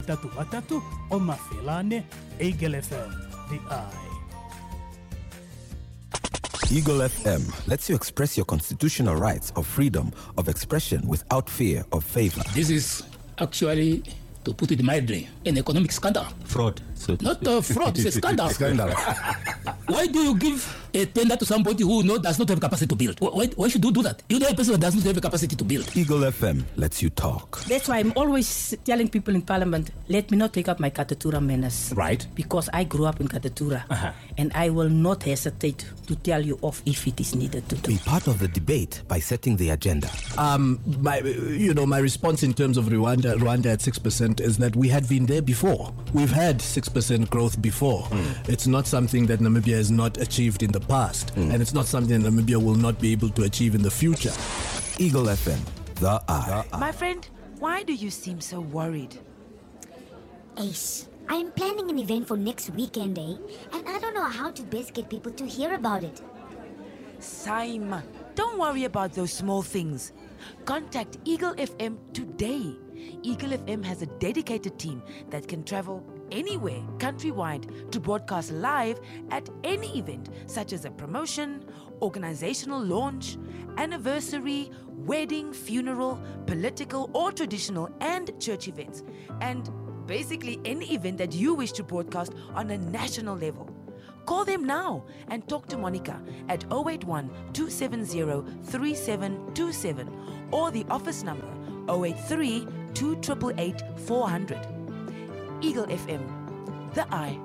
Matatu Matatu o Mafilane, Eagle FM, the eye. Eagle FM lets you express your constitutional rights of freedom of expression without fear of favor. This is actually, to put it mildly, an economic scandal. Fraud. So Not fraud, it's a scandal. Scandal. Why do you give a tender to somebody who does not have capacity to build? Why should you do that? You know a person that does not have a capacity to build. Eagle FM lets you talk. That's why I'm always telling people in Parliament, let me not take up my Katatura manners. Right. Because I grew up in Katatura. And I will not hesitate to tell you off if it is needed to do. Be part of the debate by setting the agenda. My response in terms of Rwanda at 6% is that we had been there before. We've had 6% growth before. It's not something that Namibia has not achieved in the past, and it's not something that Namibia will not be able to achieve in the future. Eagle FM, the eye. My friend, why do you seem so worried? Ace, I am planning an event for next weekend, and I don't know how to best get people to hear about it. Saima, don't worry about those small things. Contact Eagle FM today. Eagle FM has a dedicated team that can travel anywhere countrywide to broadcast live at any event, such as a promotion, organizational launch, anniversary, wedding, funeral, political or traditional and church events, and basically any event that you wish to broadcast on a national level. Call them now and talk to Monica at 081 270 3727 or the office number 083 2888 400. Eagle FM, the eye.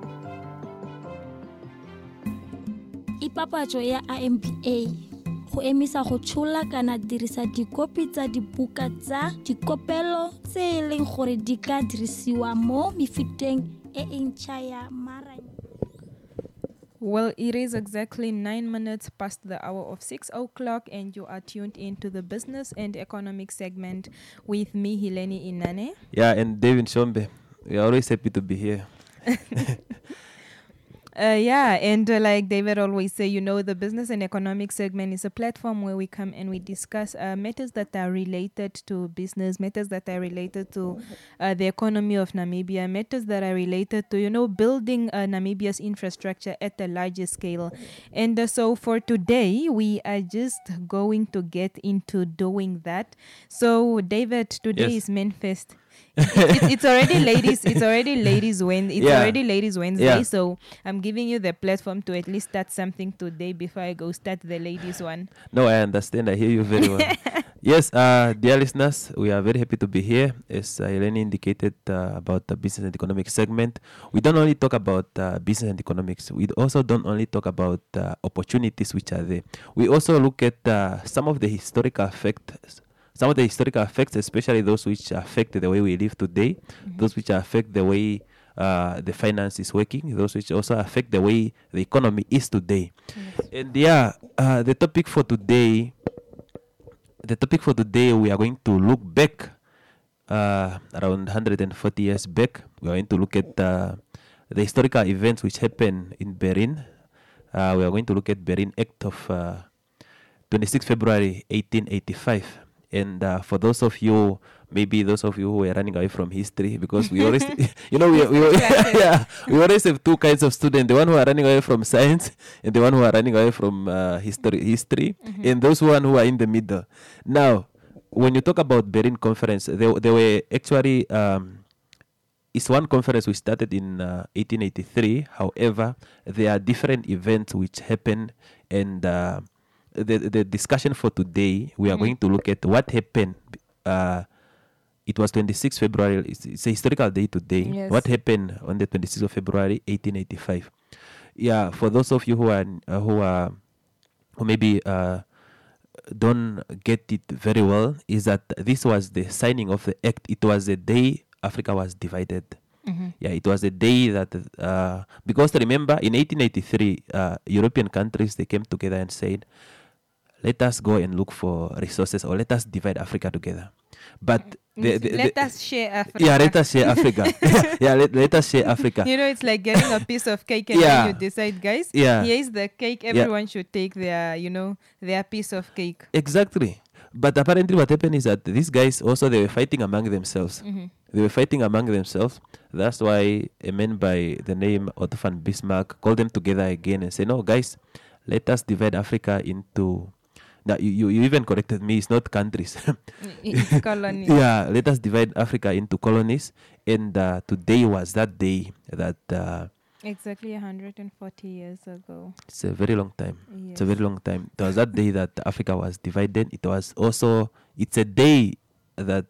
Ipapatso ya IMBA go emisa go tshola kana dirisa dikopi tsa dibuka tsa dikopelo tse e leng gore di ka dirisiwa mo mefuteng e ntšha ya maranya. Well, it is exactly 9 minutes past the hour of 6 o'clock, and you are tuned into the business and economic segment with me, Heleni Inane. Yeah, and David Shombe. We are always happy to be here. Like David always say, the business and economic segment is a platform where we come and we discuss matters that are related to business, matters that are related to the economy of Namibia, matters that are related to, building Namibia's infrastructure at a larger scale. And so for today, we are just going to get into doing that. So David, today is Manfest. It's already ladies. It's already ladies Wednesday. Yeah. So I'm giving you the platform to at least start something today before I go start the ladies one. No, I understand. I hear you very well. Yes, dear listeners, we are very happy to be here. As Helene indicated about the business and economic segment, we don't only talk about business and economics. We also don't only talk about opportunities which are there. We also look at some of the historical effects. Some of the historical effects, especially those which affect the way we live today, those which affect the way the finance is working, those which also affect the way the economy is today. And the topic for today, we are going to look back around 140 years back. We are going to look at the historical events which happened in Berlin. We are going to look at Berlin Act of 26 February 1885. And for those of you who were running away from history, because we always, we always have two kinds of students: the one who are running away from science, and the one who are running away from history, and those who are in the middle. Now, when you talk about Berlin Conference, there were actually it's one conference which started in 1883. However, there are different events which happened, and the discussion for today, we are going to look at what happened. It was 26 February. It's a historical day today. Yes. What happened on the 26th of February, 1885? Yeah, for those of you who maybe don't get it very well, is that this was the signing of the act. It was the day Africa was divided. Yeah, it was the day that because remember in 1883, European countries, they came together and said, let us go and look for resources, or let us divide Africa together. But let us share Africa. Yeah, let us share Africa. Let us share Africa. It's like getting a piece of cake, and then you decide, guys, here's the cake. Everyone should take their piece of cake. Exactly. But apparently what happened is that these guys also, they were fighting among themselves. They were fighting among themselves. That's why a man by the name Otto von Bismarck called them together again and said, no, guys, let us divide Africa into... Now, you even corrected me, it's not countries. It's colonies. Yeah, let us divide Africa into colonies. And today was that day that... Exactly 140 years ago. It's a very long time. Yes. It's a very long time. It was that day that Africa was divided. It was also, it's a day that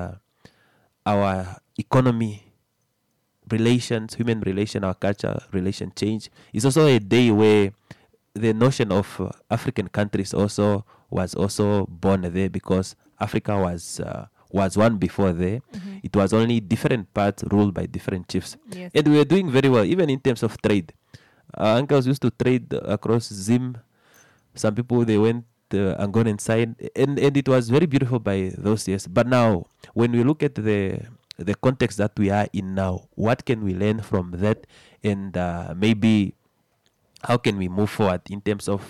our economy relations, human relation, our culture relation change. It's also a day where the notion of African countries also was also born there, because Africa was one before there. It was only different parts ruled by different chiefs. Yes. And we were doing very well, even in terms of trade. Our uncles used to trade across Zim. Some people, they went Angolan side. And it was very beautiful by those years. But now, when we look at the context that we are in now, what can we learn from that? And maybe how can we move forward in terms of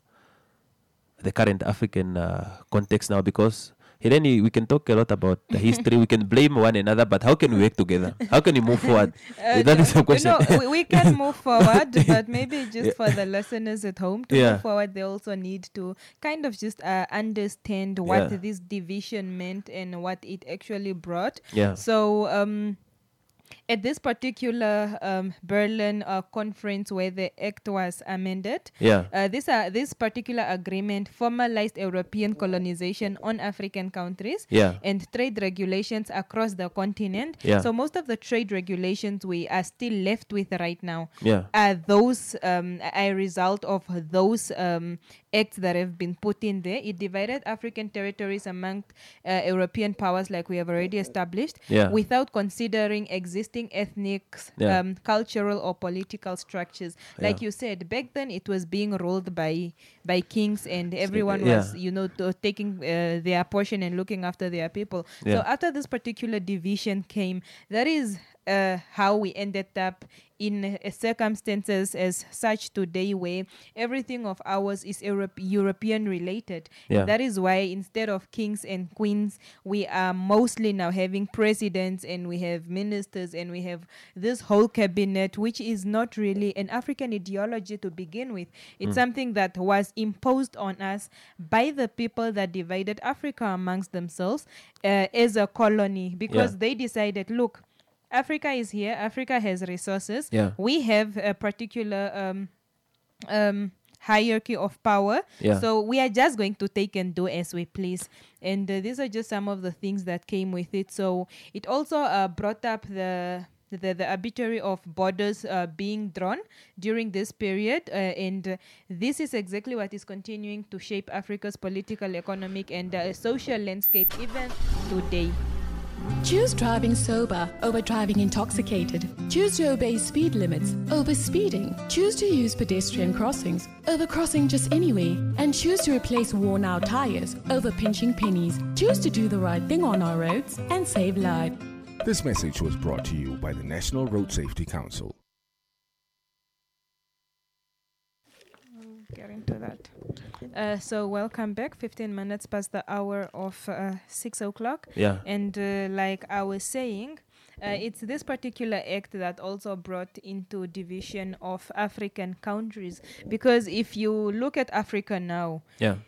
the current African context now? Because Heleni, we can talk a lot about the history. We can blame one another, but how can we work together? How can we move forward? That is the question. We can move forward, but maybe just for the listeners at home to move forward, they also need to kind of just understand what this division meant and what it actually brought. Yeah. So, at this particular Berlin conference where the act was amended, this particular agreement formalized European colonization on African countries and trade regulations across the continent. So most of the trade regulations we are still left with right now are those a result of those acts that have been put in there. It divided African territories among European powers, like we have already established, without considering existing ethnic, cultural or political structures. Like you said, back then it was being ruled by kings, and everyone was, taking their portion and looking after their people. So after this particular division came, that is how we ended up in circumstances as such today, where everything of ours is European related. And that is why instead of kings and queens, we are mostly now having presidents, and we have ministers, and we have this whole cabinet, which is not really an African ideology to begin with. It's something that was imposed on us by the people that divided Africa amongst themselves as a colony, because they decided, look, Africa is here. Africa has resources. We have a particular hierarchy of power. So we are just going to take and do as we please. And these are just some of the things that came with it. So it also brought up the arbitrary of borders being drawn during this period. And this is exactly what is continuing to shape Africa's political, economic, and social landscape even today. Choose driving sober over driving intoxicated. Choose to obey speed limits over speeding. Choose to use pedestrian crossings over crossing just anyway. And choose to replace worn out tires over pinching pennies. Choose to do the right thing on our roads and save lives. This message was brought to you by the National Road Safety Council. Get into that. So welcome back. 15 minutes past the hour of 6 o'clock. And like I was saying, it's this particular act that also brought into division of African countries. Because if you look at Africa now,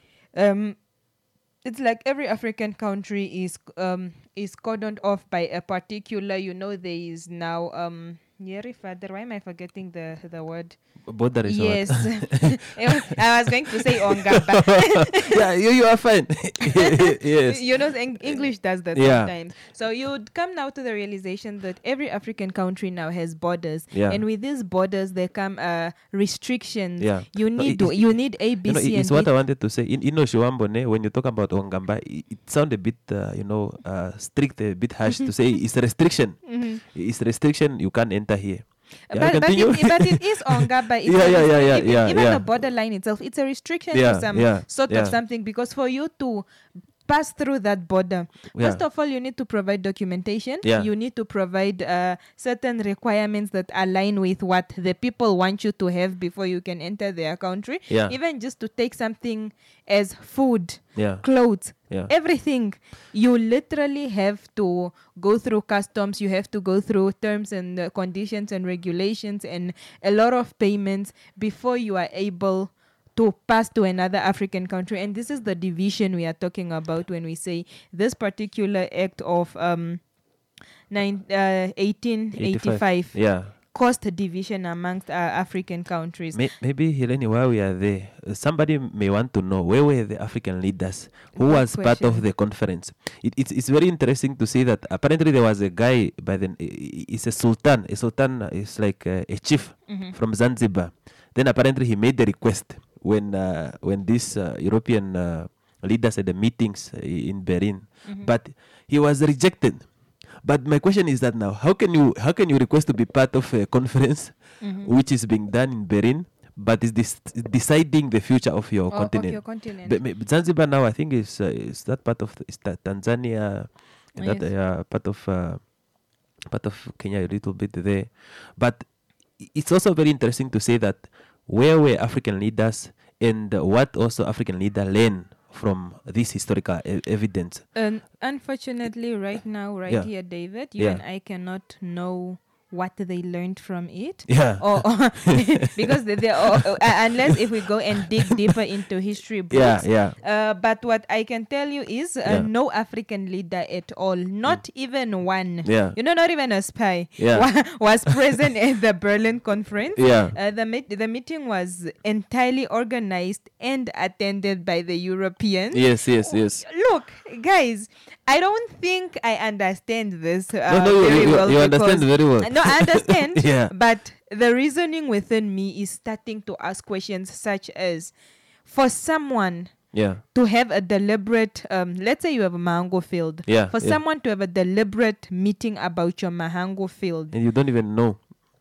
it's like every African country is cordoned off by a particular, there is now why am I forgetting the word? Border is yes. I was going to say Ongaba. you are fine. Yes. English does that sometimes. So you'd come now to the realization that every African country now has borders. And with these borders, there come restrictions. You need A, B, C, it's and what D. I wanted to say. In Shiwambone, when you talk about Ongamba, it sounds a bit, strict, a bit harsh to say it's a restriction. It's a restriction, you can't enter here. But it is Ongaba. Even the borderline itself, it's a restriction to some sort of something, because for you to pass through that border, Yeah. first of all, you need to provide documentation. Yeah. You need to provide certain requirements that align with what the people want you to have before you can enter their country. Yeah. Even just to take something as food, Yeah. clothes, Yeah. everything. You literally have to go through customs. You have to go through terms and conditions and regulations and a lot of payments before you are able to pass to another African country. And this is the division we are talking about when we say this particular act of 1885 Yeah. caused a division amongst African countries. Maybe, Helene, while we are there, somebody may want to know where were the African leaders who Good was part of question. the conference. It's very interesting to see that apparently there was a guy by the it's a sultan. A sultan is like a chief from Zanzibar. Then apparently he made the request when these European leaders at the meetings in Berlin, but he was rejected. But my question is that now, how can you request to be part of a conference which is being done in Berlin, but is deciding the future of your continent? But Zanzibar now, I think is that part of Tanzania, Yes. that part of Kenya a little bit there. But it's also very interesting to say that where were African leaders and what also African leaders learn from this historical evidence. Unfortunately, right now, Yeah. here, David, you Yeah. and I cannot know what they learned from it. Yeah. Or because unless if we go and dig deeper into history books. Yeah. But what I can tell you is no African leader at all, not even one. Yeah. Not even a spy Yeah. was present at the Berlin conference. Yeah. The meeting was entirely organized and attended by the Europeans. Yes. Look, guys, I don't think I understand this No, very well. you understand because- very well. No, I understand. Yeah. But the reasoning within me is starting to ask questions such as, for someone Yeah. to have a deliberate, let's say you have a mango field. Yeah, For yeah. someone to have a deliberate meeting about your mango field, And you don't even know.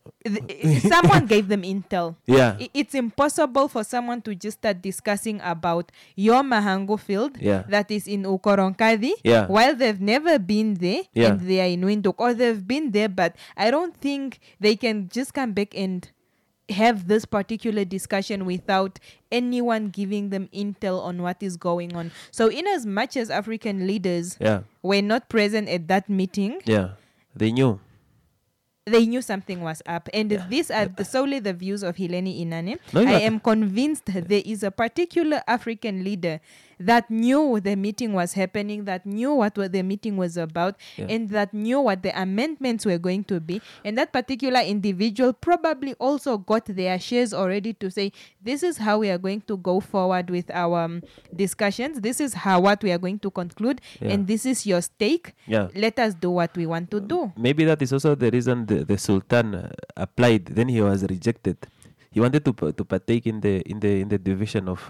someone gave them intel. Yeah. It's impossible for someone to just start discussing about your mahango field Yeah. that is in Ukoronkadi Yeah. while they've never been there Yeah. and they are in Windhoek, or they've been there, but I don't think they can just come back and have this particular discussion without anyone giving them intel on what is going on. So in as much as African leaders Yeah. were not present at that meeting, Yeah. They knew. they knew something was up. And these are solely the views of Helene Inane. No, I yeah. am convinced there is a particular African leader that knew the meeting was happening, that knew what the meeting was about, Yeah. and that knew what the amendments were going to be. And that particular individual probably also got their shares already to say, this is how we are going to go forward with our discussions. This is what we are going to conclude. Yeah. And this is your stake. Yeah. Let us do what we want to do. Maybe that is also the reason the Sultan applied. Then he was rejected. He wanted to partake in the division of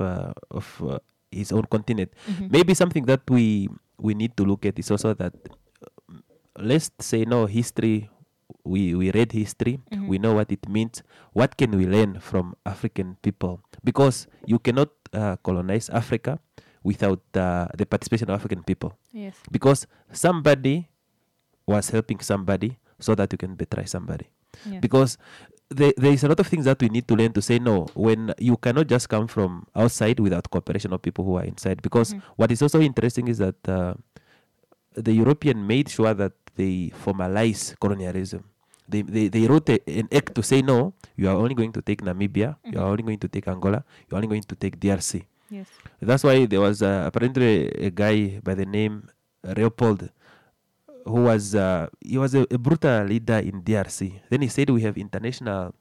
his own continent. Maybe something that we need to look at is also that let's say history. We read history. We know what it means. What can we learn from African people? Because you cannot colonize Africa without the participation of African people. Yes. Because somebody was helping somebody so that you can betray somebody. Yeah. Because there is a lot of things that we need to learn to say no when you cannot just come from outside without cooperation of people who are inside. Because what is also interesting is that the European made sure that they formalize colonialism. They wrote an act to say no, you are only going to take Namibia, you are only going to take Angola, you are only going to take DRC. Yes. That's why there was apparently a guy by the name Leopold who was he was a brutal leader in DRC. Then he said we have international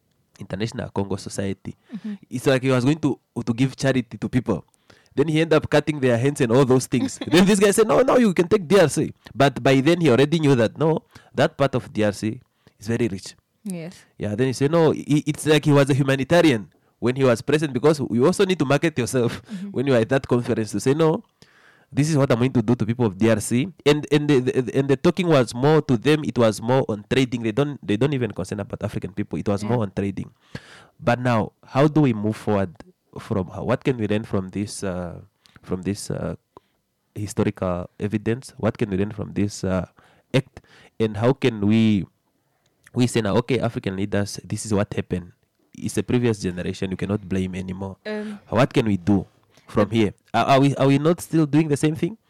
Congo society. It's like he was going to give charity to people. Then he ended up cutting their hands and all those things. Then this guy said, no, you can take DRC. But by then he already knew that, no, that part of DRC is very rich. Yes. Yeah, then he said, no, it's like he was a humanitarian when he was present, because you also need to market yourself when you are at that conference to say, no, this is what I'm going to do to people of DRC. And the talking was more to them, it was more on trading. They don't even concern about African people. It was more on trading. But now, how do we move forward from what can we learn from this historical evidence? What can we learn from this act? And how can we say now, okay, African leaders, this is what happened. It's a previous generation. You cannot blame anymore. What can we do from here? Are we not still doing the same thing?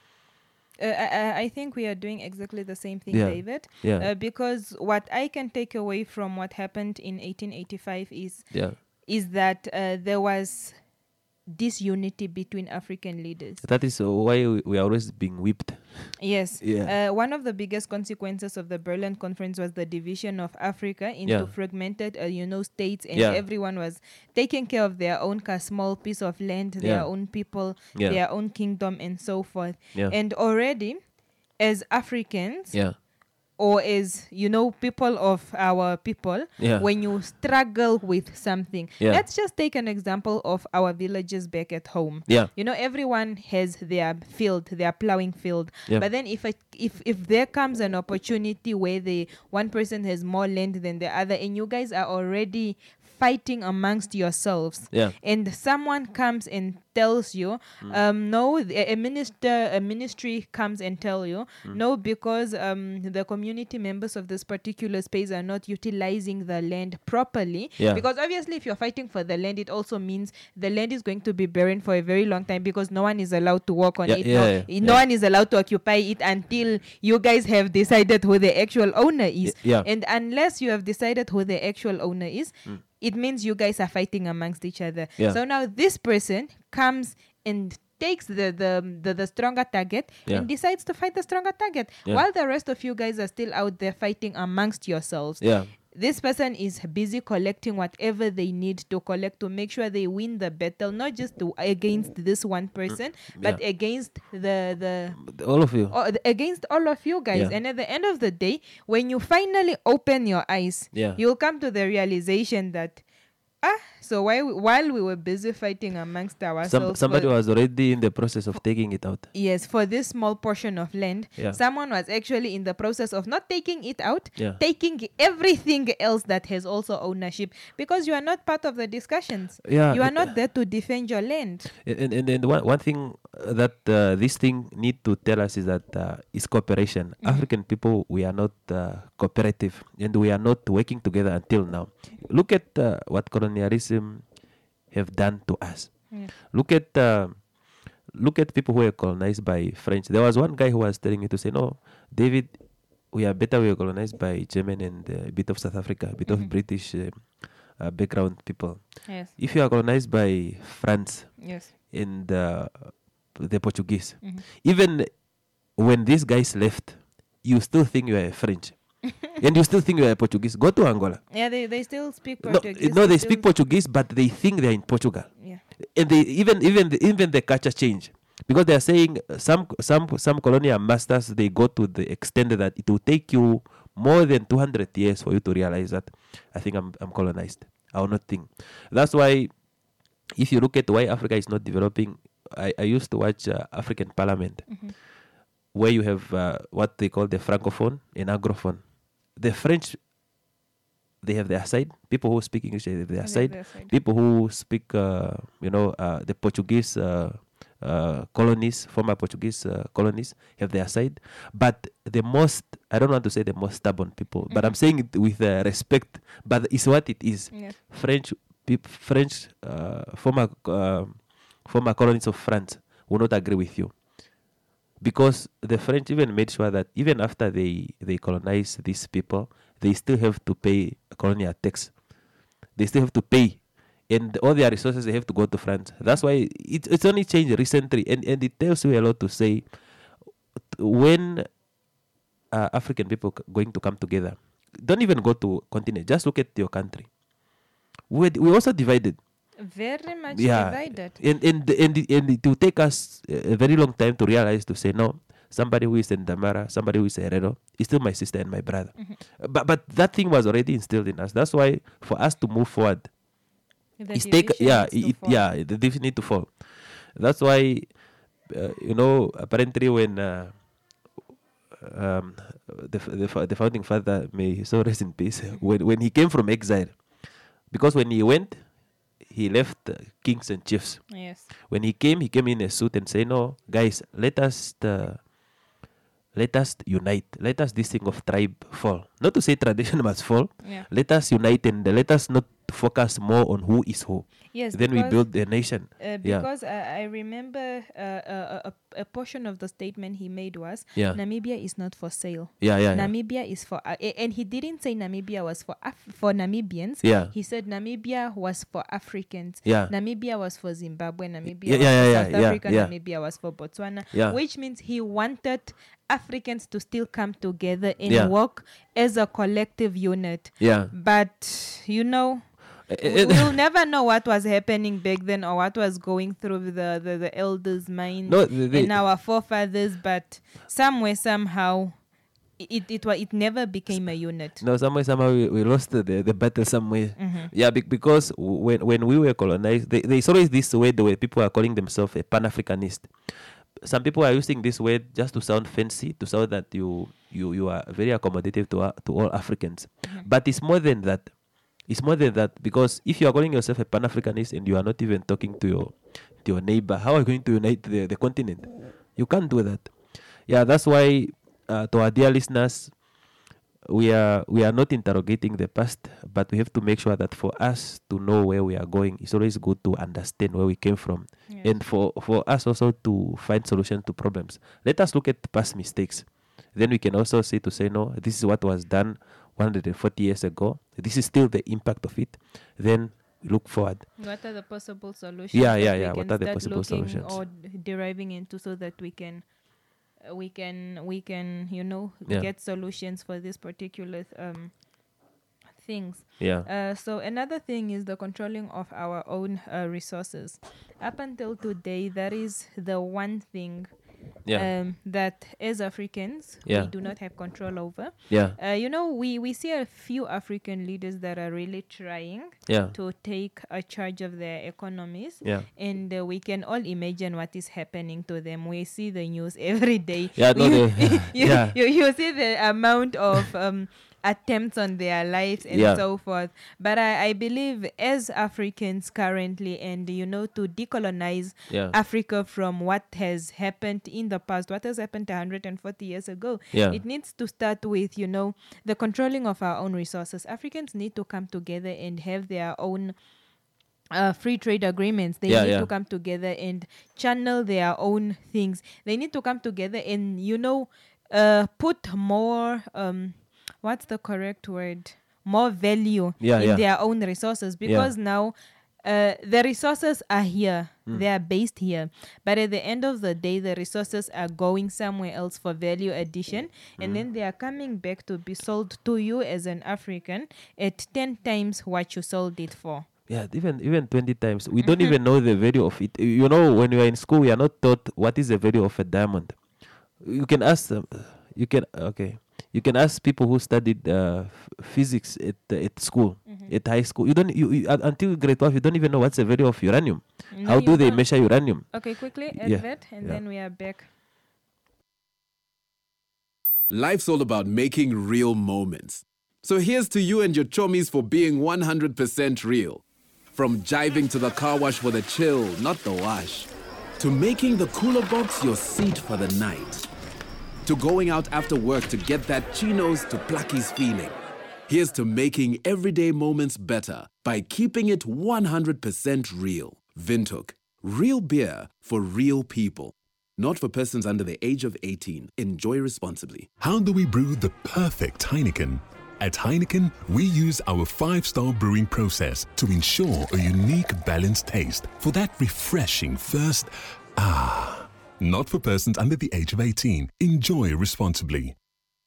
I think we are doing exactly the same thing, Yeah. David. Yeah. Because what I can take away from what happened in 1885 Yeah. is that there was disunity between African leaders. That is why we are always being whipped. Yes. Yeah. One of the biggest consequences of the Berlin Conference was the division of Africa into Yeah. fragmented, states, and Yeah. everyone was taking care of their own small piece of land, their Yeah. own people, Yeah. their own kingdom, and so forth. Yeah. And already, as Africans, Yeah. or as people of our people, Yeah. when you struggle with something, Yeah. let's just take an example of our villages back at home. Yeah. Everyone has their field, their plowing field. Yeah. But then if there comes an opportunity where one person has more land than the other, and you guys are already fighting amongst yourselves, Yeah. and someone comes and tells you, no, a ministry comes and tell you, no, because the community members of this particular space are not utilizing the land properly. Yeah. Because obviously, if you're fighting for the land, it also means the land is going to be barren for a very long time because no one is allowed to work on Yeah, it. yeah, No one is allowed to occupy it until you guys have decided who the actual owner is. Yeah. And unless you have decided who the actual owner is, it means you guys are fighting amongst each other. Yeah. So now this person comes and takes the stronger target Yeah. and decides to fight the stronger target, Yeah. while the rest of you guys are still out there fighting amongst yourselves. Yeah. This person is busy collecting whatever they need to collect to make sure they win the battle, not just against this one person, but Yeah. against the All of you. against all of you guys. Yeah. And at the end of the day, when you finally open your eyes, Yeah. you'll come to the realization that so while we were busy fighting amongst ourselves, Somebody was already in the process of taking it out. yes, for this small portion of land, Yeah. someone was actually in the process of not taking it out, Yeah. taking everything else that has also ownership, because you are not part of the discussions. Yeah, You are not there to defend your land. And one thing that this thing need to tell us is that is cooperation. African people, we are not cooperative, and we are not working together until now. Look at what colonialism have done to us. Yeah. Look at people who were colonized by French. There was one guy who was telling me to say, no, David, we are colonized by German and a bit of South Africa, a bit of British background people. Yes. If you are colonized by France, Yes. and the Portuguese, even when these guys left, you still think you are French. And you still think you are Portuguese. Go to Angola. Yeah, they still speak No, Portuguese. no, they still- speak Portuguese, but they think they are in Portugal. Yeah. And they even the culture change, because they are saying some colonial masters, they go to the extent that it will take you more than 200 years for you to realize that I think I'm colonized. I will not think. That's why if you look at why Africa is not developing, I used to watch African Parliament, where you have what they call the francophone and anglophone. The French, they have their side. People who speak English, they have their side. People who speak, the Portuguese colonies, former Portuguese colonies, have their side. But the most, I don't want to say the most stubborn people, but I'm saying it with respect, but it's what it is. Yeah. French former colonies of France will not agree with you, because the French even made sure that even after they colonize these people, they still have to pay colonial tax. They still have to pay, and all their resources, they have to go to France. That's why it's only changed recently, and it tells you a lot to say when African people going to come together. Don't even go to continent. Just look at your country. We also divided. Very much Yeah, divided. and it will take us a very long time to realize, to say, no, somebody who is in Damara, somebody who is Herero is still my sister and my brother. But that thing was already instilled in us. That's why for us to move forward, The it's division needs to fall. the division need to fall. That's why apparently when the founding father, may he so rest in peace, when he came from exile, because when he went, he left Kings and Chiefs. Yes. When he came in a suit and say, no, guys, let us unite. Let us this thing of tribe fall. Not to say tradition must fall. Yeah. Let us unite and let us not focus more on who is who. Yes. Then we build the nation. Because I remember a portion of the statement he made was Namibia is not for sale. Namibia is for and he didn't say Namibia was for Namibians. He said Namibia was for Africans. Namibia was for Zimbabwe. Namibia was for South Africa. Namibia was for Botswana. Which means he wanted Africans to still come together and work as a collective unit. But we'll never know what was happening back then or what was going through the elders' mind and our forefathers, but somehow it never became a unit. No, somehow we lost the battle somewhere. Yeah, because when we were colonized, there's always this word the way people are calling themselves a Pan-Africanist. Some people are using this word just to sound fancy, to sound that you are very accommodative to all Africans. But it's more than that. It's more than that, because if you are calling yourself a Pan-Africanist and you are not even talking to your neighbor, how are you going to unite the continent? You can't do that. Yeah, that's why to our dear listeners, we are not interrogating the past, but we have to make sure that for us to know where we are going, it's always good to understand where we came from, and for us also to find solutions to problems. Let us look at past mistakes. Then we can also say no, this is what was done 140 years ago. This is still the impact of it. Then look forward. What are the possible solutions? Yeah. What are the possible solutions? Or deriving into so that we can get solutions for this particular things. So another thing is the controlling of our own resources. Up until today, that is the one thing that as Africans we do not have control over. We see a few African leaders that are really trying to take a charge of their economies, and we can all imagine what is happening to them. We see the news every day. You see the amount of attempts on their lives and so forth. But I believe as Africans currently, and to decolonize Africa from what has happened in the past, what has happened 140 years ago, it needs to start with the controlling of our own resources. Africans need to come together and have their own free trade agreements. They need to come together and channel their own things. They need to come together and put more what's the correct word? More value in their own resources, because now the resources are here. They are based here. But at the end of the day, the resources are going somewhere else for value addition. And then they are coming back to be sold to you as an African at 10 times what you sold it for. Yeah, even 20 times. We don't even know the value of it. When we are in school, we are not taught what is the value of a diamond. You can ask them. You can ask people who studied physics at school, at high school. Until grade 12, you don't even know what's the value of uranium. No, how do they measure uranium? Okay, quickly, advert, and then we are back. Life's all about making real moments. So here's to you and your chommies for being 100% real. From jiving to the car wash for the chill, not the wash. To making the cooler box your seat for the night. To going out after work to get that chinos to Plucky's feeling. Here's to making everyday moments better by keeping it 100% real. Windhoek, real beer for real people. Not for persons under the age of 18. Enjoy responsibly. How do we brew the perfect Heineken? At Heineken, we use our 5-star brewing process to ensure a unique balanced taste for that refreshing first Not for persons under the age of 18. Enjoy responsibly.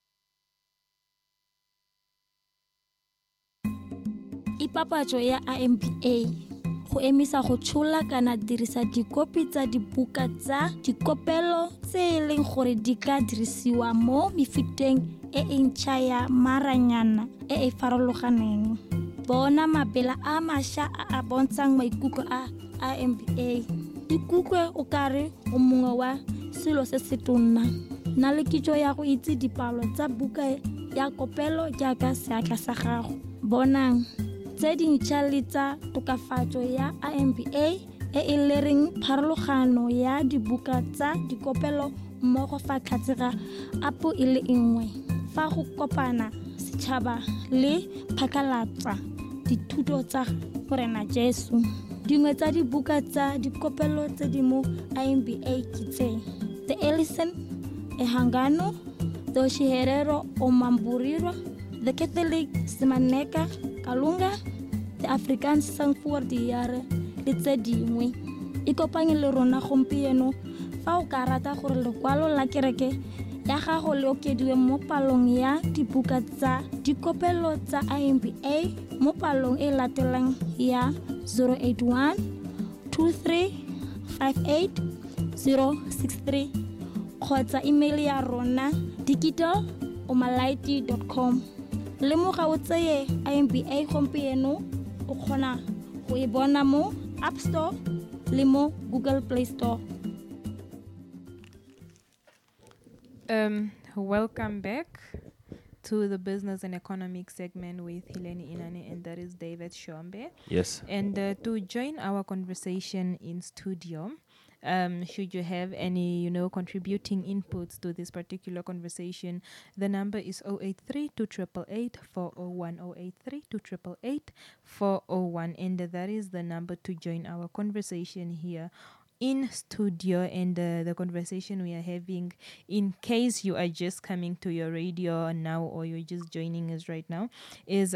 Ipapatso ya IMPA go emisa go tshola kana dirisa dikopi tsa dibuka tsa dikopelo tse e leng gore di ka dirisiwa mo mefuteng e ntšha ya maranyana e farologaneng. Bona mapela a masha a bontshang maikutlo a IMPA. Dikukwe o kare o mongwe wa selo se se tonna. Na le kitso ya go itse dipalo tsa buka ya kopelo jaaka seatla sa gago. Bonang tse dintšha le tsa tokafatso ya IMBA e e lereng pharologano ya dibuka tsa dikopelo mmogo fa tlhatse ga apo e le nngwe fa go kopana setšhaba le phakalatsa dithuto tsa Morena Jesu. Dingwe tsa dibuka tsa dikopelo tse di mo IMBA ke tse The Ellison, Ehangano, The Oshiherero Omamburirwa, The Catholic Simaneka Kalunga, The Afrikaans Sang voor die Jare le tse dingwe. Ikopanye le rona gompieno fa o ka rata gore lekwalo la kereke ya gago le okediwe mo palong ya dibuka tsa dikopelo tsa IMBA mo palong e latelang ya 081 23 58 063 kgotsa email ya rona digital@omalaiti.com. Lemoga o tseye IMBA gompieno o kgona go e bona mo App Store le mo Google Play Store. Welcome back to the business and economic segment with Hileni Inani, and that is David Shombe. Yes. And to join our conversation in studio, should you have any, contributing inputs to this particular conversation, the number is 083-288-401, 083-288-401, and that is the number to join our conversation here in studio. And the conversation we are having, in case you are just coming to your radio now or you're just joining us right now, is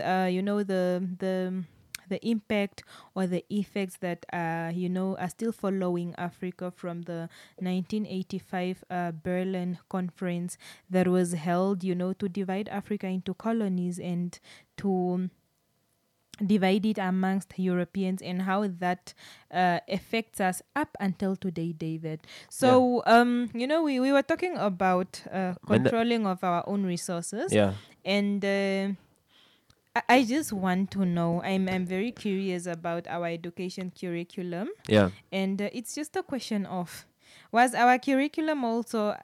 the impact or the effects that are still following Africa from the 1985 Berlin conference that was held, to divide Africa into colonies and to divide it amongst Europeans, and how that affects us up until today, David. So, we were talking about controlling of our own resources. Yeah. And I just want to know, I'm very curious about our education curriculum. Yeah. And it's just a question of, was our curriculum also,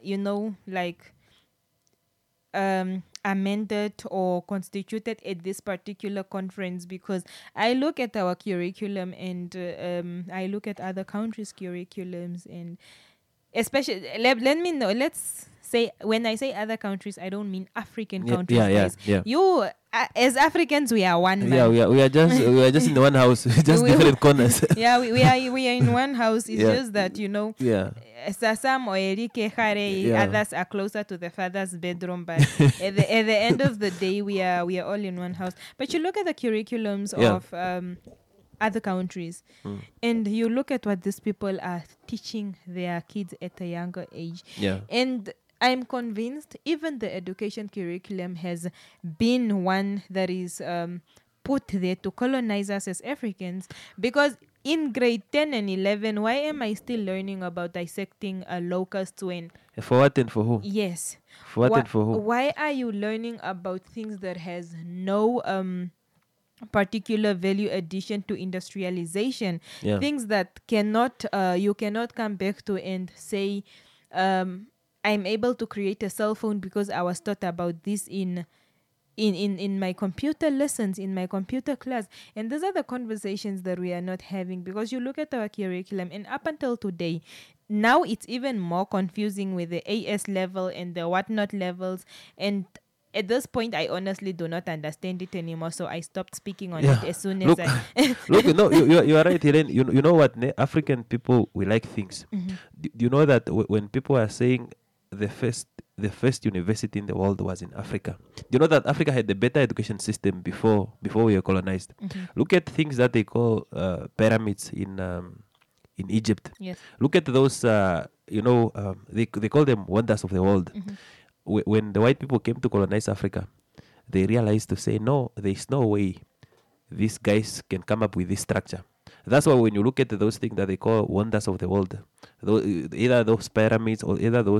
amended or constituted at this particular conference? Because I look at our curriculum and I look at other countries' curriculums, and especially, let me know, let's say, when I say other countries, I don't mean African countries. Yeah. You, as Africans, we are one man. Yeah, we are just in the one house, just different corners. Yeah, we are in one house. It's just that, Yeah. Sasam or Erike Hare, others are closer to the father's bedroom, but at the end of the day, we are all in one house. But you look at the curriculums of other countries, and you look at what these people are teaching their kids at a younger age. Yeah. And I'm convinced even the education curriculum has been one that is put there to colonize us as Africans, because in grade 10 and 11, why am I still learning about dissecting locusts when... For what and for who? Yes. For what and for who? Why are you learning about things that has no particular value addition to industrialization? Yeah. Things that cannot you cannot come back to and say, I'm able to create a cell phone because I was taught about this in my computer lessons, in my computer class. And those are the conversations that we are not having, because you look at our curriculum, and up until today, now it's even more confusing with the AS level and the whatnot levels. And at this point, I honestly do not understand it anymore, so I stopped speaking on it as soon as I... Look, no, you are right, Helen. You know what? African people, we like things. Mm-hmm. Do you know that when people are saying the first university in the world was in Africa, do you know that Africa had a better education system before we were colonized? Mm-hmm. Look at things that they call pyramids in Egypt. Yes. Look at those, they call them wonders of the world. Mm-hmm. When the white people came to colonize Africa, they realized to say, no, there's no way these guys can come up with this structure. That's why when you look at those things that they call wonders of the world, either those pyramids or either those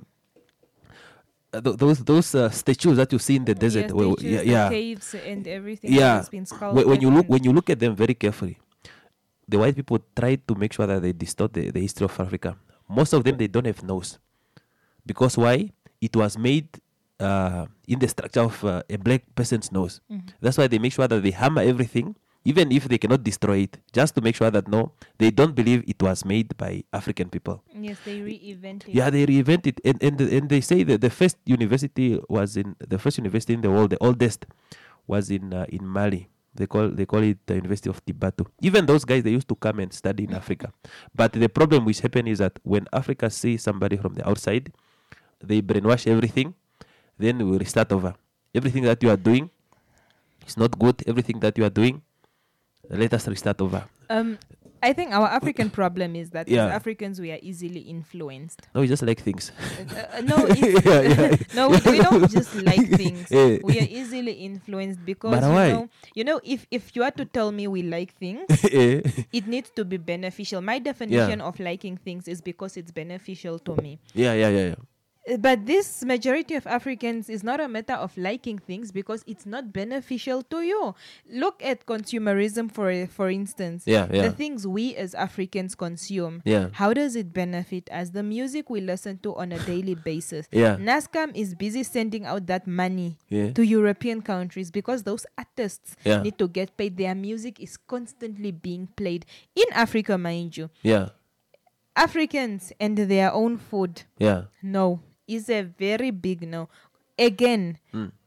statues that you see in the desert, the caves and everything has been sculpted. When you look at them very carefully, the white people tried to make sure that they distort the history of Africa. Most of them, they don't have nose. Because why? It was made in the structure of a black person's nose. Mhm. That's why they make sure that they hammer everything, even if they cannot destroy it, just to make sure that no, they don't believe it was made by African people. Yes, they reinvent it. Yeah, they reinvent it, and they say that the first university in the world, the oldest, was in Mali. They call it the University of Timbuktu. Even those guys, they used to come and study in Africa. But the problem which happened is that when Africa sees somebody from the outside, they brainwash everything. Then we restart over. Everything that you are doing is not good. Everything that you are doing, let us restart over. I think our African problem is that Yeah. as Africans we are easily influenced. No, we just like things. No, it's, no, we don't just like things. Yeah. We are easily influenced because But why? If you are to tell me we like things, Yeah. it needs to be beneficial. My definition of liking things is because it's beneficial to me. Yeah. But this majority of Africans is not a matter of liking things because it's not beneficial to you. Look at consumerism for instance. Yeah. The things we as Africans consume. Yeah. How does it benefit us? The music we listen to on a daily basis. Yeah. NASCAM is busy sending out that money Yeah. to European countries because those artists Yeah. need to get paid. Their music is constantly being played in Africa, mind you. Yeah. Africans and their own food. Yeah. No, is a very big no. Again,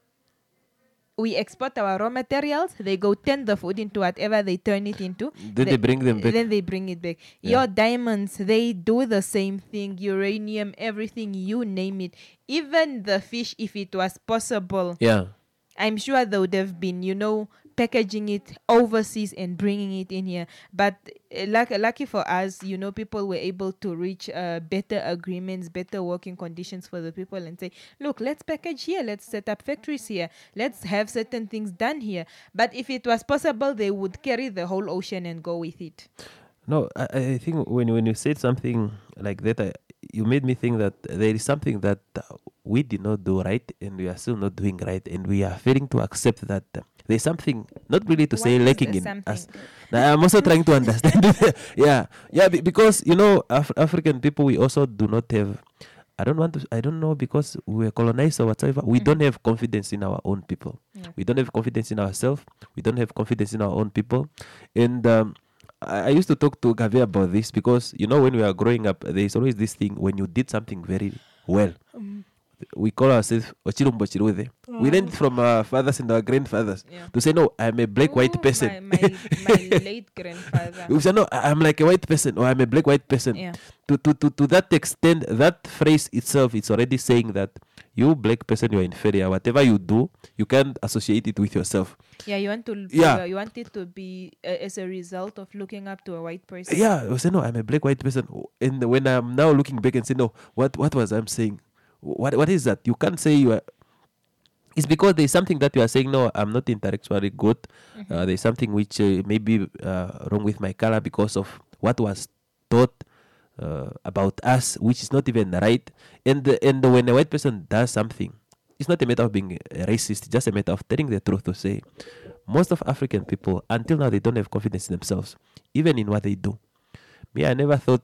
we export our raw materials. They go turn the food into whatever they turn it into. Then they bring them back. Then they bring it back. Yeah. Your diamonds, they do the same thing. Uranium, everything, you name it. Even the fish, if it was possible. Yeah. I'm sure they would have been, packaging it overseas and bringing it in here. But lucky for us, people were able to reach better agreements, better working conditions for the people and say, look, let's package here. Let's set up factories here. Let's have certain things done here. But if it was possible, they would carry the whole ocean and go with it. No, I think when you said something like that, you made me think that there is something that we did not do right and we are still not doing right, and we are failing to accept that there's something, not really to say What is lacking the in something? us. Now, I'm also trying to understand. Yeah, because African people, we also do not have. I don't know, because we were colonized or whatever. We don't have confidence in our own people. Yeah. We don't have confidence in ourselves. We don't have confidence in our own people, and. I used to talk to Gavi about this because, when we are growing up, there's always this thing when you did something very well. We call ourselves Ochilumbo Chirude. We learned from our fathers and our grandfathers to say, no, I'm a black-white person. My late grandfather. We say, no, I'm like a white person, or I'm a black-white person. Yeah. To that extent, that phrase itself, it's already saying that you black person, you're inferior. Whatever you do, you can't associate it with yourself. Yeah, you want it to be as a result of looking up to a white person. Yeah, I say, no, I'm a black-white person. And when I'm now looking back and say, no, what was I saying? What is that? You can't say you are. It's because there's something that you are saying, no, I'm not intellectually good. There's something which may be wrong with my color because of what was taught about us, which is not even right. And when a white person does something, it's not a matter of being racist, it's just a matter of telling the truth to say, most of African people, until now, they don't have confidence in themselves, even in what they do. Me, I never thought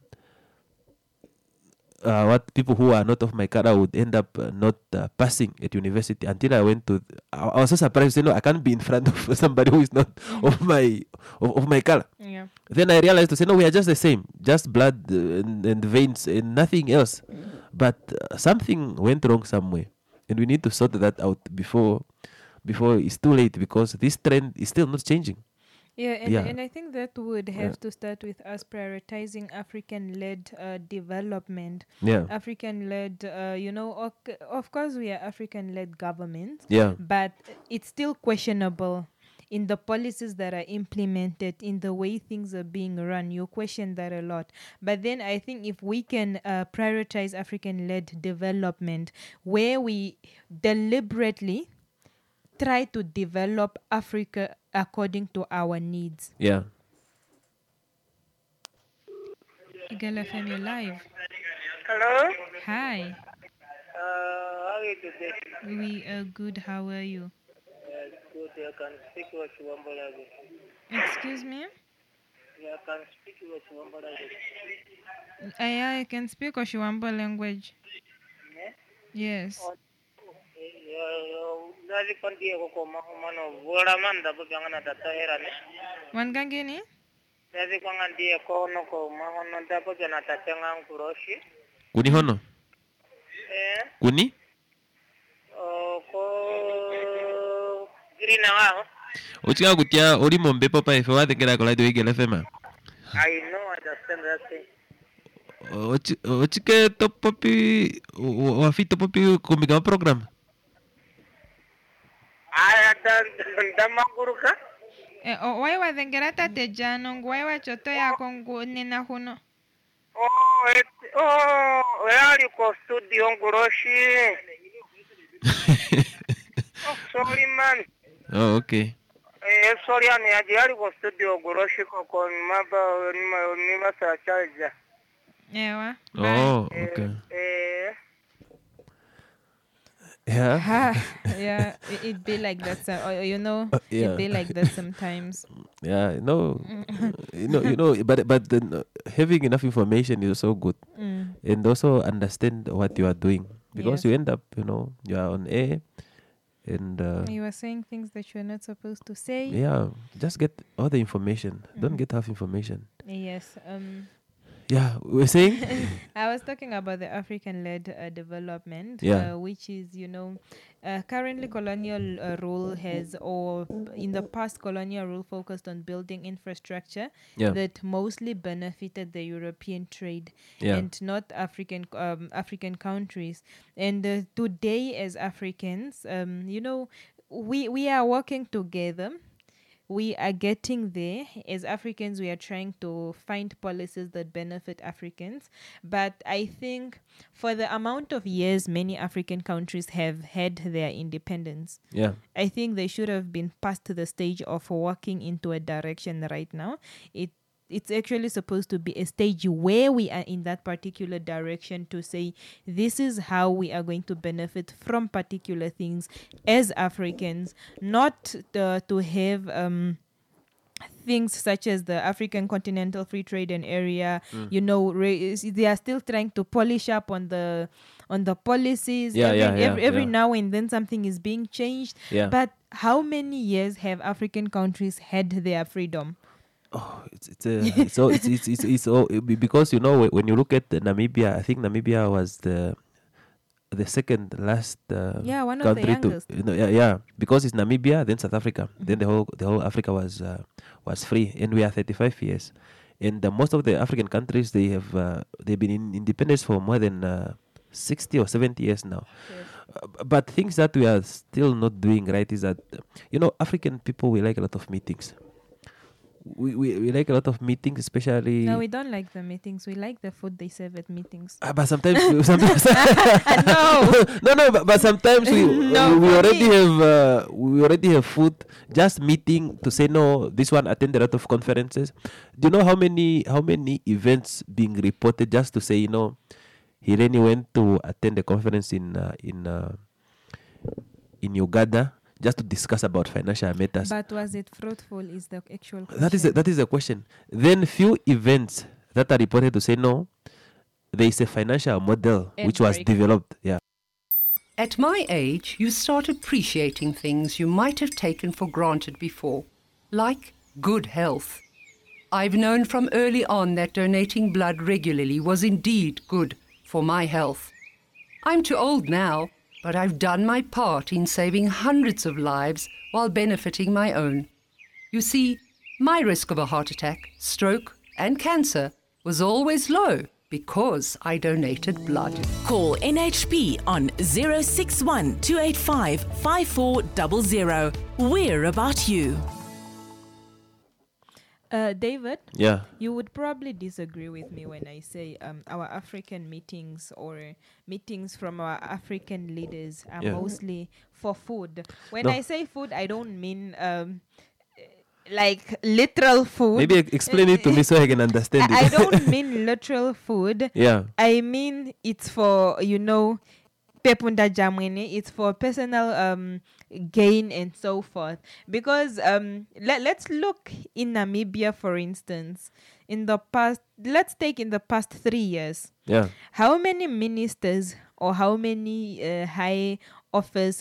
what people who are not of my color would end up not passing at university until I went to. I was so surprised to say, no, I can't be in front of somebody who is not of my color. Yeah. Then I realized to say, no, we are just the same, just blood and veins and nothing else. But something went wrong somewhere, and we need to sort that out before it's too late, because this trend is still not changing. Yeah, and I think that would have to start with us prioritizing African-led development. Yeah. African-led, of course we are African-led government. Yeah. But it's still questionable in the policies that are implemented, in the way things are being run. You question that a lot. But then I think if we can prioritize African-led development, where we deliberately try to develop Africa according to our needs. Yeah. Eagle FM, you're live. Hello? Hi. How are you today? We are good. How are you? Good. I can speak what you want, language. Excuse me? I can speak what you want, language. I can speak Oshiwambo language. Yeah? Yes. Dari panti ko ko mahumano wala man da buganga na data herane. Wan gangeni? Dari pangandi ko no ko mahono da bugana ta tengang kuroshi. Kuni hono? Kuni? Ko grina wa. Ochika kutia ori mombe papa ife wa tekera kola do Eagle FM. I know, understand that thing. Ochike topopi wa fi topopi komika program. Aya dan maguruka. Wai wa dhengera tate jano wai wa choto ya kongu nina huno. Yari ko studio nguroshi. Sorry man. Oh, okay. Sorry ani yari ko studio nguroshi ko maba ni masa charge. Ewa. Oh, okay. Yeah. Yeah, it be like that. You know, Yeah. it be like that sometimes. Yeah, no, but having enough information is so good, and also understand what you are doing, because Yes. you end up, you are on air, and You are saying things that you're not supposed to say. yeah, just get all the information. Don't get half information. Yes. Yeah, we're saying. I was talking about the African-led development, Yeah. which is, currently colonial rule or in the past, colonial rule focused on building infrastructure Yeah. that mostly benefited the European trade Yeah. and not African countries. And today, as Africans, we are working together. We are getting there. As Africans, we are trying to find policies that benefit Africans. But I think for the amount of years many African countries have had their independence, Yeah. I think they should have been past the stage of walking into a direction right now. It's actually supposed to be a stage where we are in that particular direction to say, this is how we are going to benefit from particular things as Africans, not to have things such as the African Continental Free Trade and Area. They are still trying to polish up on the policies. Every now and then something is being changed. Yeah. But how many years have African countries had their freedom? It's all because when you look at Namibia, I think Namibia was the second last one of the country youngest. because it's Namibia, then South Africa, then the whole Africa was free, and we are 35 years, and most of the African countries they've been in independence for more than 60 or 70 years now. But things that we are still not doing right is that African people, we like a lot of meetings. We like a lot of meetings, especially. No, we don't like the meetings. We like the food they serve at meetings. But sometimes no, but sometimes we No, already have food. Just meeting to say no. This one attend a lot of conferences. Do you know how many events being reported just to say Hireni went to attend a conference in Uganda just to discuss about financial matters. But was it fruitful is the actual question. That is the question. Then few events that are reported to say no, there is a financial model which was developed. Yeah. At my age, you start appreciating things you might have taken for granted before, like good health. I've known from early on that donating blood regularly was indeed good for my health. I'm too old now, but I've done my part in saving hundreds of lives while benefiting my own. You see, my risk of a heart attack, stroke, and cancer was always low because I donated blood. Call NHP on 061 285 5400. We're about you. David, Yeah. you would probably disagree with me when I say our African meetings or meetings from our African leaders are mostly for food. When No. I say food, I don't mean like literal food. Maybe explain it to me so I can understand it. I don't mean literal food. Yeah. I mean it's for, pepunda jamwene, it's for personal gain and so forth. Because let's look in Namibia, for instance. Let's take in the past 3 years. Yeah. How many ministers or how many high office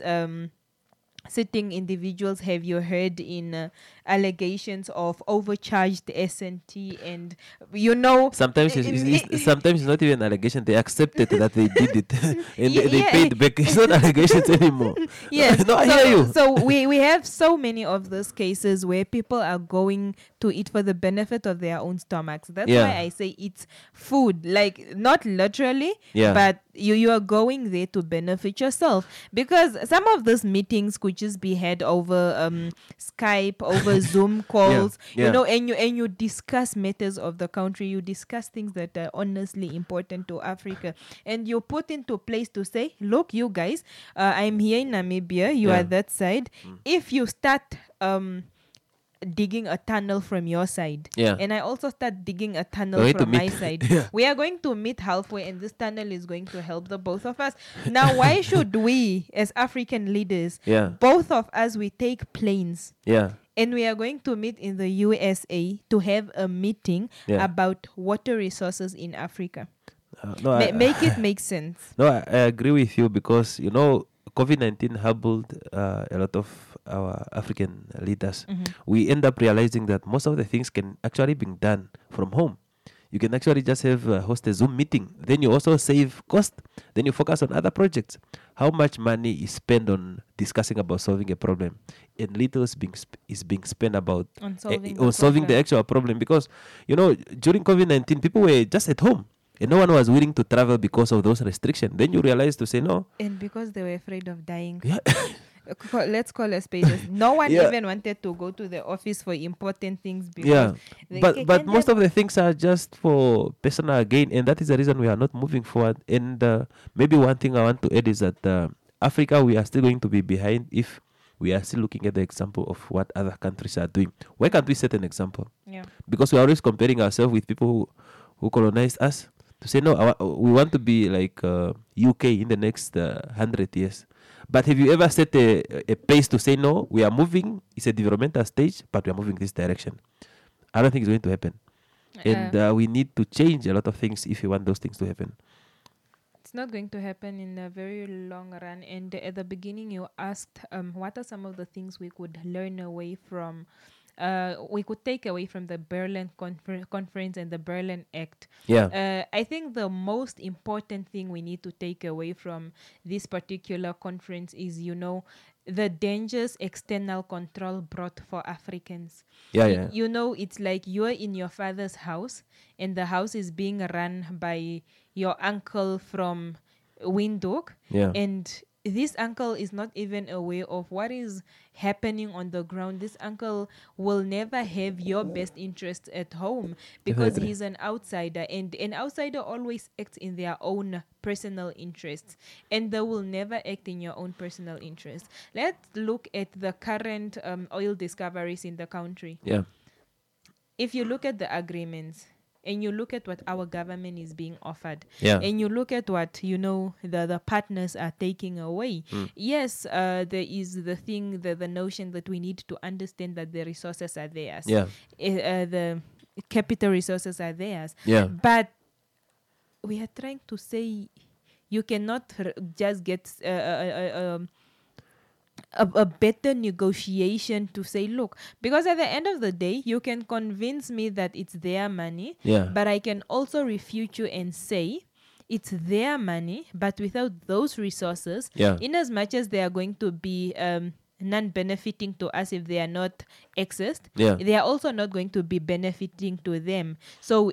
sitting individuals have you heard in allegations of overcharged S&T and sometimes sometimes it's not even an allegation. They accepted that they did it and they paid back. It's not allegations anymore. Yes. No, I hear you. So we have so many of those cases where people are going to eat for the benefit of their own stomachs. That's why I say it's food, like not literally, but you are going there to benefit yourself, because some of those meetings could just be had over Skype, over Zoom calls, you know, and you discuss matters of the country, you discuss things that are honestly important to Africa, and you put into place to say, look, you guys, I'm here in Namibia, you are that side. If you start digging a tunnel from your side, and I also start digging a tunnel from my side, we are going to meet halfway, and this tunnel is going to help the both of us. Now, why should we as African leaders, both of us, we take planes and we are going to meet in the USA to have a meeting about water resources in Africa? Make it make sense. No, I agree with you, because COVID-19 humbled a lot of our African leaders. We end up realizing that most of the things can actually be done from home. You can actually just host a Zoom meeting. Then you also save cost. Then you focus on other projects. How much money is spent on discussing about solving a problem, and little is being spent about on solving the actual problem? Because during COVID-19, people were just at home. And no one was willing to travel because of those restrictions. Then you realize to say no. And because they were afraid of dying. Let's call a spade. No one even wanted to go to the office for important things. Because but most of the things are just for personal gain. And that is the reason we are not moving forward. And maybe one thing I want to add is that Africa, we are still going to be behind if we are still looking at the example of what other countries are doing. Why can't we set an example? Because we are always comparing ourselves with people who colonized us. To say, no, we want to be like UK in the next 100 years. But have you ever set a pace to say, no, we are moving, it's a developmental stage, but we are moving this direction? I don't think it's going to happen. And we need to change a lot of things if you want those things to happen. It's not going to happen in a very long run. And at the beginning, you asked, what are some of the things we could learn away from we could take away from the Berlin Conference and the Berlin Act. I think the most important thing we need to take away from this particular conference is, the dangers external control brought for Africans. It's like you're in your father's house and the house is being run by your uncle from Windhoek, and this uncle is not even aware of what is happening on the ground. This uncle will never have your best interests at home because he's an outsider, and an outsider always acts in their own personal interests, and they will never act in your own personal interests. Let's look at the current oil discoveries in the country. If you look at the agreements, and you look at what our government is being offered, and you look at what the partners are taking away. Yes, there is the notion that we need to understand that the resources are theirs. The capital resources are theirs. But we are trying to say you cannot just get a better negotiation to say, look, because at the end of the day, you can convince me that it's their money, but I can also refute you and say it's their money, but without those resources, in as much as they are going to be non-benefiting to us if they are not accessed, they are also not going to be benefiting to them. So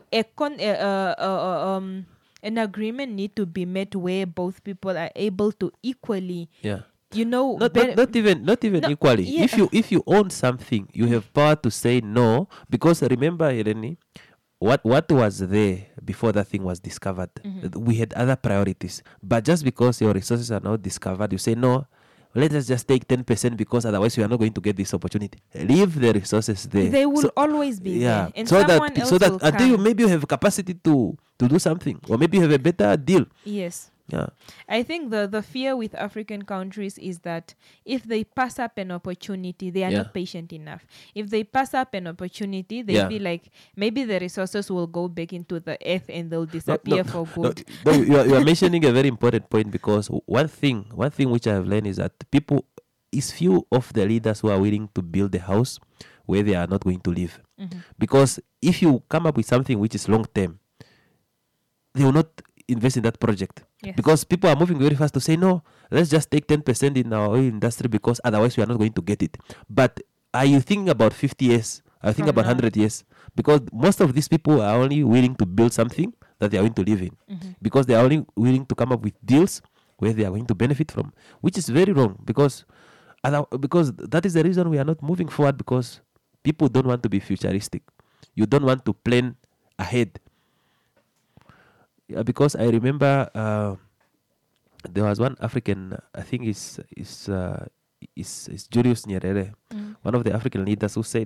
an agreement need to be met where both people are able to equally not even equally. If you own something, you have power to say no, because remember, Irene, what was there before that thing was discovered? We had other priorities, but just because your resources are not discovered, you say no, let us just take 10% because otherwise we are not going to get this opportunity. Leave the resources there. They will always be there, and so someone else that will until come. maybe you have capacity to do something, or maybe you have a better deal. Yes. Yeah. I think the fear with African countries is that if they pass up an opportunity, they are Yeah. not patient enough. If they pass up an opportunity, they Yeah. feel like maybe the resources will go back into the earth and they'll disappear for good. No, you are mentioning a very important point, because one thing which I have learned is that is few of the leaders who are willing to build a house where they are not going to live. Because if you come up with something which is long term, they will not invest in that project. Yes. Because people are moving very fast to say, no, let's just take 10% in our oil industry, because otherwise we are not going to get it. But are you thinking about 50 years? Are you thinking about 100 years? Because most of these people are only willing to build something that they are going to live in. Because they are only willing to come up with deals where they are going to benefit from, which is very wrong, because that is the reason we are not moving forward, because people don't want to be futuristic. You don't want to plan ahead. Yeah, because I remember there was one African, I think is Julius Nyerere, one of the African leaders, who said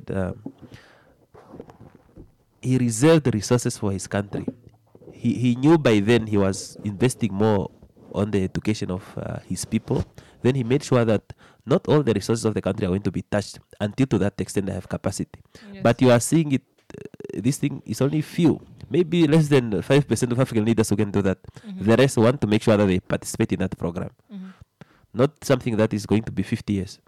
he reserved the resources for his country. He knew by then he was investing more on the education of his people. Then he made sure that not all the resources of the country are going to be touched until to that extent they have capacity. Yes. But you are seeing it, this thing is only few, maybe less than 5% of African leaders who can do that. The rest want to make sure that they participate in that program. Not something that is going to be 50 years.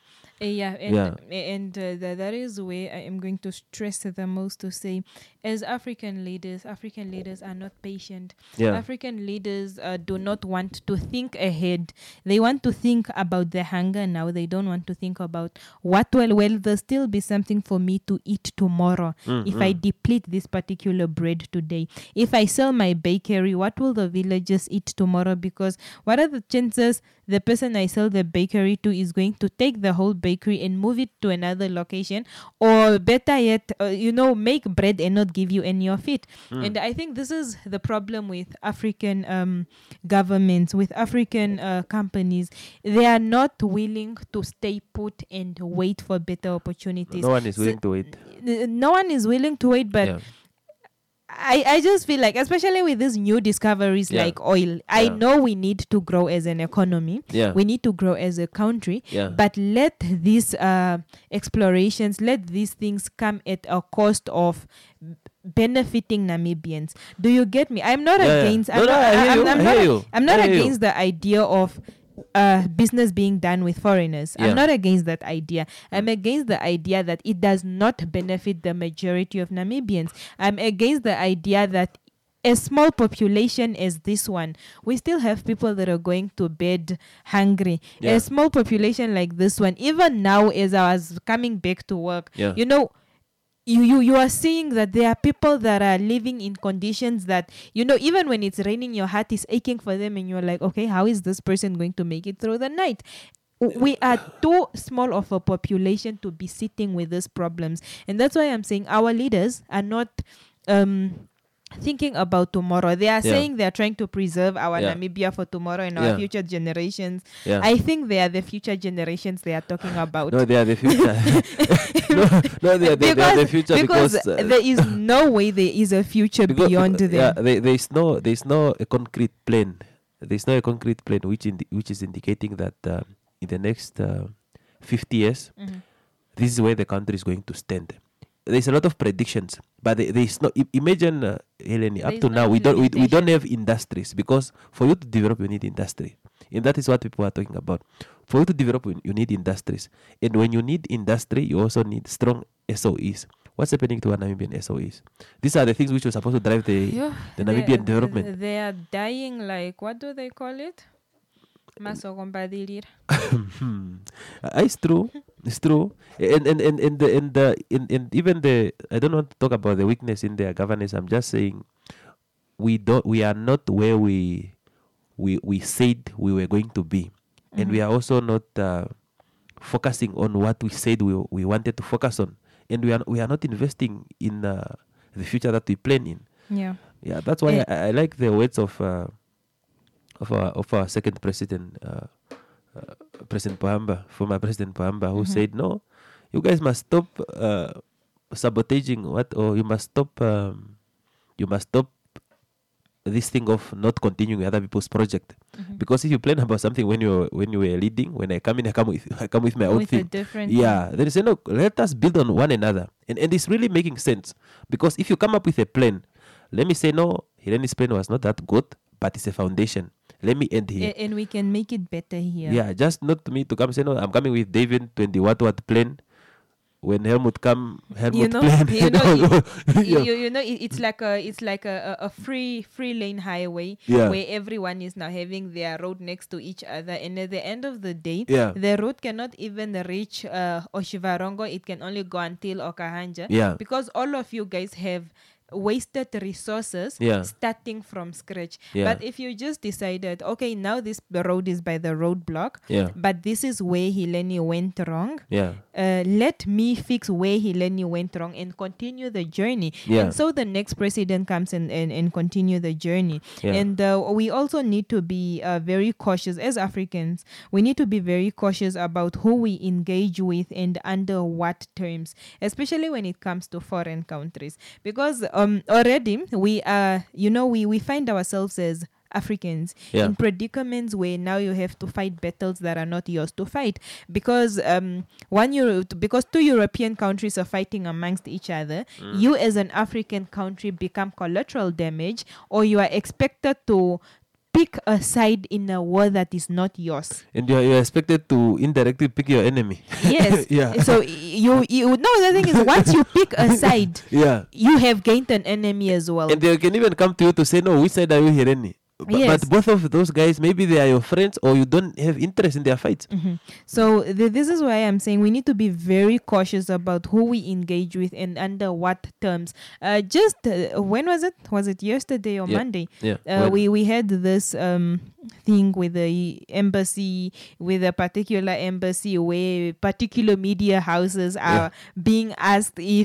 And that is where I am going to stress the most, to say, as African leaders are not patient. Yeah. African leaders do not want to think ahead. They want to think about the hunger now. They don't want to think about there'll still be something for me to eat tomorrow if I deplete this particular bread today. If I sell my bakery, what will the villagers eat tomorrow? Because what are the chances the person I sell the bakery to is going to take the whole bakery and move it to another location, or better yet, make bread and not give you any of it. And I think this is the problem with African governments, with African companies. They are not willing to stay put and wait for better opportunities. No one is willing to wait. No one is willing to wait, but I just feel like, especially with these new discoveries like oil, I know we need to grow as an economy. We need to grow as a country. But let these explorations, let these things come at a cost of benefiting Namibians. Do you get me? I'm not against. I'm not against the idea of business being done with foreigners. I'm not against that idea. I'm against the idea that it does not benefit the majority of Namibians. I'm against the idea that a small population as this one, we still have people that are going to bed hungry. A small population like this one, even now as I was coming back to work, you are seeing that there are people that are living in conditions that, even when it's raining, your heart is aching for them, and you're like, okay, how is this person going to make it through the night? We are too small of a population to be sitting with these problems. And that's why I'm saying our leaders are not thinking about tomorrow. They are saying they are trying to preserve our Namibia for tomorrow and our future generations. I think they are the future generations they are talking about. No, they are the future. they are the future because there is no way there is a future beyond them. There is no a concrete plan. There is no a concrete plan which is indicating that in the next 50 years, this is where the country is going to stand. There's a lot of predictions, but there is no. Imagine, Eleni, up to now we don't have industries, because for you to develop you need industry, and that is what people are talking about. For you to develop you need industries, and when you need industry, you also need strong SOEs. What's happening to our Namibian SOEs? These are the things which were supposed to drive the Namibian development. They are dying like, what do they call it? It's true. It's true. And even I don't want to talk about the weakness in their governance. I'm just saying we are not where we said we were going to be. And we are also not focusing on what we said we wanted to focus on. And we are not investing in the future that we plan in. Yeah, that's why I like the words of our second president, President Pohamba, former President Pohamba, who said, no, you guys must stop sabotaging you must stop this thing of not continuing other people's project. Because if you plan about something when you were leading, when I come in, I come with my own With a thing. different Yeah, there is no. Let us build on one another, and it's really making sense. Because if you come up with a plan, let me say no, Hirene's plan was not that good, but it's a foundation. Let me end here. And we can make it better here. Yeah, just not me to come say no. I'm coming with David 20 what plan. When Helmut come, Helmut plan. It's like a free lane highway where everyone is now having their road next to each other, and at the end of the day, the road cannot even reach Oshivarongo. It can only go until Okahanja because all of you guys have wasted resources starting from scratch. But if you just decided, okay, now this road is by the roadblock, but this is where Hileni went wrong, let me fix where Hileni went wrong and continue the journey. And so the next president comes and continue the journey. And we also need to be very cautious as Africans. We need to be very cautious about who we engage with and under what terms, especially when it comes to foreign countries, because already we are, we find ourselves as Africans in predicaments where now you have to fight battles that are not yours to fight, because because two European countries are fighting amongst each other. You as an African country become collateral damage, or you are expected to pick a side in a war that is not yours. And you're expected to indirectly pick your enemy. Yes. So you the thing is, once you pick a side, you have gained an enemy as well. And they can even come to you to say, no, which side are you, Hireni? But both of those guys, maybe they are your friends, or you don't have interest in their fights. So this is why I'm saying we need to be very cautious about who we engage with and under what terms. When was it? Was it yesterday or Monday? We had this thing with the embassy, with a particular embassy, where particular media houses are being asked if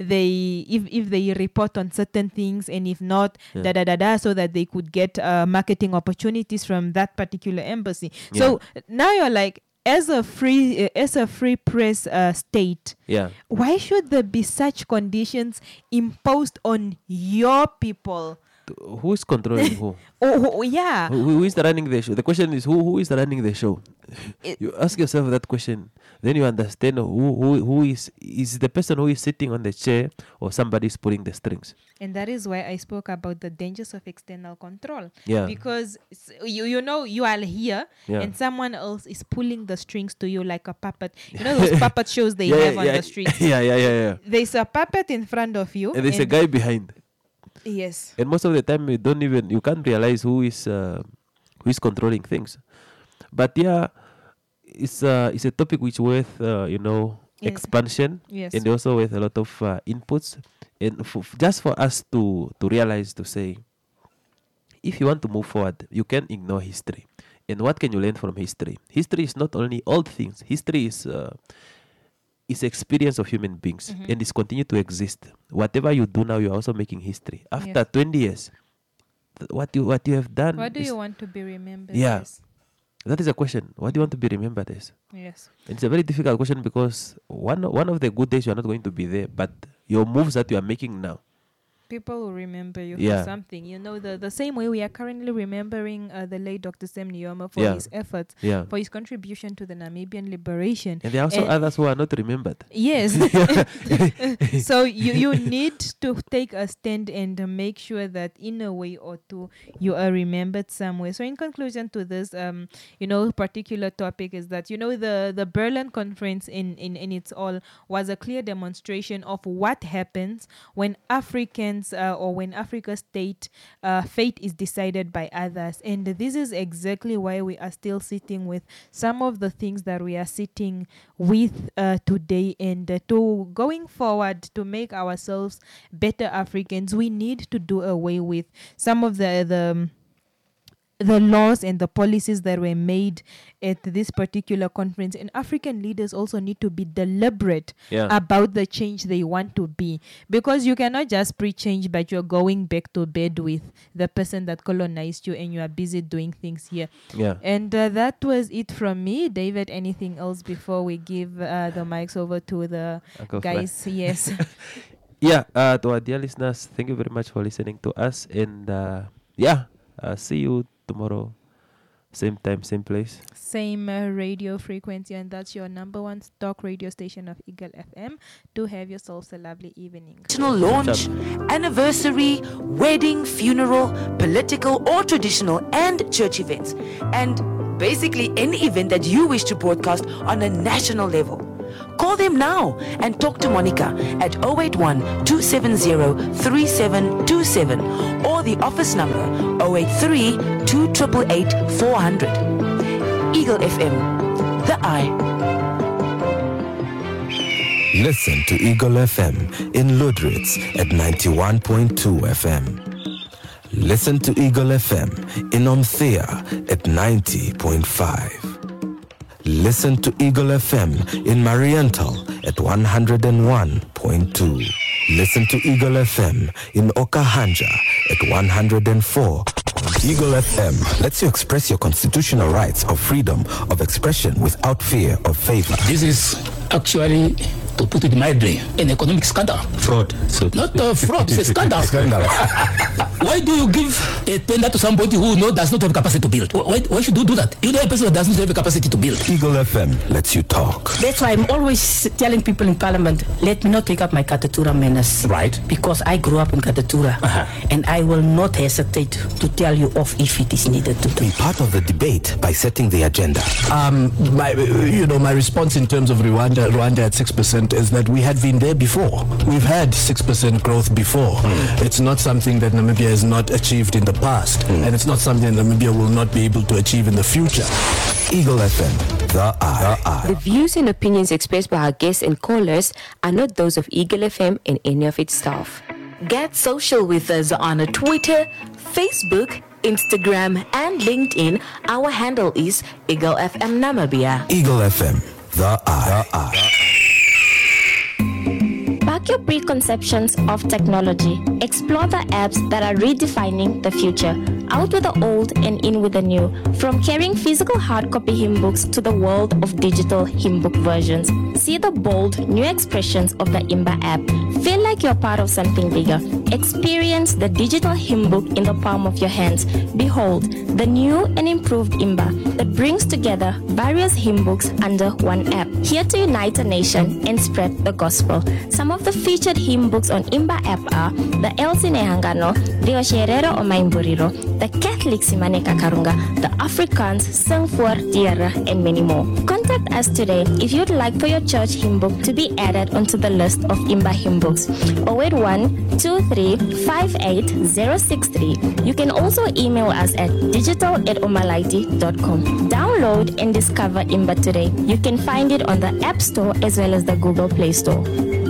they report on certain things, and if not, so that they could get marketing opportunities from that particular embassy. So now you're like, as a free press state, why should there be such conditions imposed on your people? Who is controlling who? Who is running the show? The question is who is running the show? You ask yourself that question, then you understand who is the person who is sitting on the chair, or somebody is pulling the strings. And that is why I spoke about the dangers of external control. Because you are here and someone else is pulling the strings to you like a puppet. You know those puppet shows they have on the streets? There's a puppet in front of you, and there's a guy behind. Yes. And most of the time you can't realize who is controlling things. But it's a topic which worth expansion, and also with a lot of inputs, and just for us to realize, to say, if you want to move forward, you can ignore history. And what can you learn from history? History is not only old things. History is experience of human beings, and it's continue to exist. Whatever you do now, you're also making history. After 20 years, what you have done. What do you want to be remembered as? That is a question. What do you want to be remembered as? Yes. It's a very difficult question, because one of the good days you are not going to be there, but your moves that you are making now, people will remember you for something. The same way we are currently remembering the late Dr. Sam Nujoma for his efforts, for his contribution to the Namibian liberation. And there are also others who are not remembered. Yes. So you need to take a stand and make sure that in a way or two you are remembered somewhere. So in conclusion to this, particular topic is that, the Berlin Conference in its all was a clear demonstration of what happens when Africans or when Africa's fate is decided by others. And this is exactly why we are still sitting with some of the things that we are sitting with today. And to going forward, to make ourselves better Africans, we need to do away with some of the laws and the policies that were made at this particular conference. And African leaders also need to be deliberate about the change they want to be, because you cannot just preach change but you're going back to bed with the person that colonized you and you are busy doing things here. And that was it from me. David, anything else before we give the mics over to the guys? Yes. To our dear listeners, thank you very much for listening to us. And yeah, see you tomorrow. Same time, same place. Same radio frequency, and that's your number one stock radio station of Eagle FM. Do have yourselves a lovely evening. National launch, anniversary, wedding, funeral, political or traditional and church events. And basically any event that you wish to broadcast on a national level. Call them now and talk to Monica at 081-270-3727 or the office number 083-2888-400. Eagle FM, the eye. Listen to Eagle FM in Ludritz at 91.2 FM. Listen to Eagle FM in Omthea at 90.5. Listen to Eagle FM in Mariental at 101.2. Listen to Eagle FM in Okahanja at 104. Eagle FM lets you express your constitutional rights of freedom of expression without fear of favor. This is actually, to put it mildly, an economic scandal. Fraud. Not fraud, it's a scandal. Why do you give a tender to somebody who does not have capacity to build? Why should you do that? You know a person that doesn't have the capacity to build. Eagle FM lets you talk. That's why I'm always telling people in Parliament, let me not take up my Katatura menace. Right. Because I grew up in Katatura. And I will not hesitate to tell you off if it is needed to do. Be part of the debate by setting the agenda. My response in terms of Rwanda at 6% is that we had been there before. We've had 6% growth before. It's not something that Namibia has not achieved in the past, and it's not something that Namibia will not be able to achieve in the future. Eagle FM, the eye. The views and opinions expressed by our guests and callers are not those of Eagle FM and any of its staff. Get social with us on Twitter, Facebook, Instagram, and LinkedIn. Our handle is Eagle FM Namibia. Eagle FM, the eye. Back your preconceptions of technology. Explore the apps that are redefining the future. Out with the old and in with the new. From carrying physical hard copy hymn books to the world of digital hymn book versions. See the bold new expressions of the Imba app. Feel like you're part of something bigger. Experience the digital hymn book in the palm of your hands. Behold, the new and improved Imba that brings together various hymn books under one app. Here to unite a nation and spread the gospel. Some of the featured hymn books on Imba app are the Elsie Nehangano, the Osherero Omaimburiro, the Catholic Simane Kakarunga, the Afrikaans Sing voor Diere, and many more. Contact us today if you'd like for your church hymn book to be added onto the list of Imba hymn books. 081-2358-063. You can also email us at digital@omalaiti.com. Download and discover Imba today. You can find it on the App Store as well as the Google Play Store.